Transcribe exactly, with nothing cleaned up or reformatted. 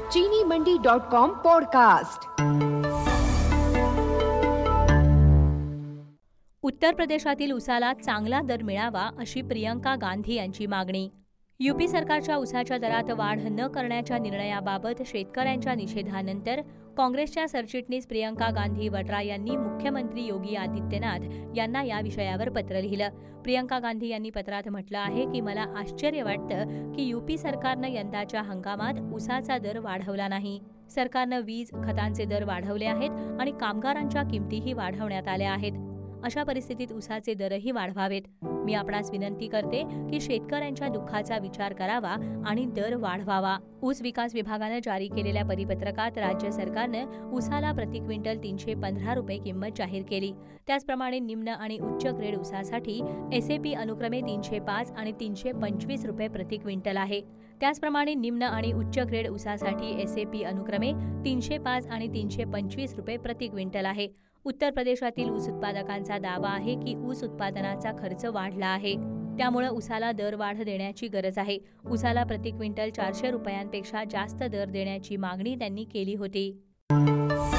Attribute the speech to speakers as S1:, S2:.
S1: चीनी मंडी dot com podcast.
S2: उत्तर प्रदेशातील उसाला चांगला दर मिळावा अशी प्रियंका गांधी यांची मागणी। यूपी सरकारच्या उसाच्या दरात वाढ न करण्याच्या निर्णयाबाबत शेतकऱ्यांच्या निषेधानंतर काँग्रेसच्या सरचिटणीस प्रियंका गांधी वड्रा यांनी मुख्यमंत्री योगी आदित्यनाथ यांना या विषयावर पत्र लिहिलं। प्रियंका गांधी यांनी पत्रात म्हटलं आहे की मला आश्चर्य वाटतं की यूपी सरकारनं यंदाच्या हंगामात उसाचा दर वाढवला नाही। सरकारनं वीज खतांचे दर वाढवले आहेत आणि कामगारांच्या किमतीही वाढवण्यात आल्या आहेत। अशा परिस्थितीत उसाचे दरही वाढवावेत। मी आपणास विनंती करते की शेतकऱ्यांच्या दुःखाचा विचार करावा आणि दर वाढवावा। ऊस विकास विभागानं जारी केलेल्या परिपत्रकात राज्य सरकारनं उसाला प्रति क्विंटल तीनशे पंधरा रुपये किंमत जाहीर केली। त्याचप्रमाणे निम्न आणि उच्च ग्रेड उसासाठी एसएपी अनुक्रमे तीनशे पाच आणि तीनशे पंचवीस रुपये प्रति क्विंटल आहे। त्याचप्रमाणे निम्न आणि उच्च ग्रेड उसासाठी एसएपी अनुक्रमे तीनशे पाच आणि तीनशे पंचवीस रुपये प्रति क्विंटल आहे। उत्तर प्रदेशातील ऊस उत्पादकांचा दावा आहे की ऊस उत्पादनाचा खर्च वाढला आहे, त्यामुळे उसाला दरवाढ देण्याची गरज आहे। उसाला प्रति क्विंटल चारशे रुपयांपेक्षा जास्त दर देण्याची मागणी त्यांनी केली होती।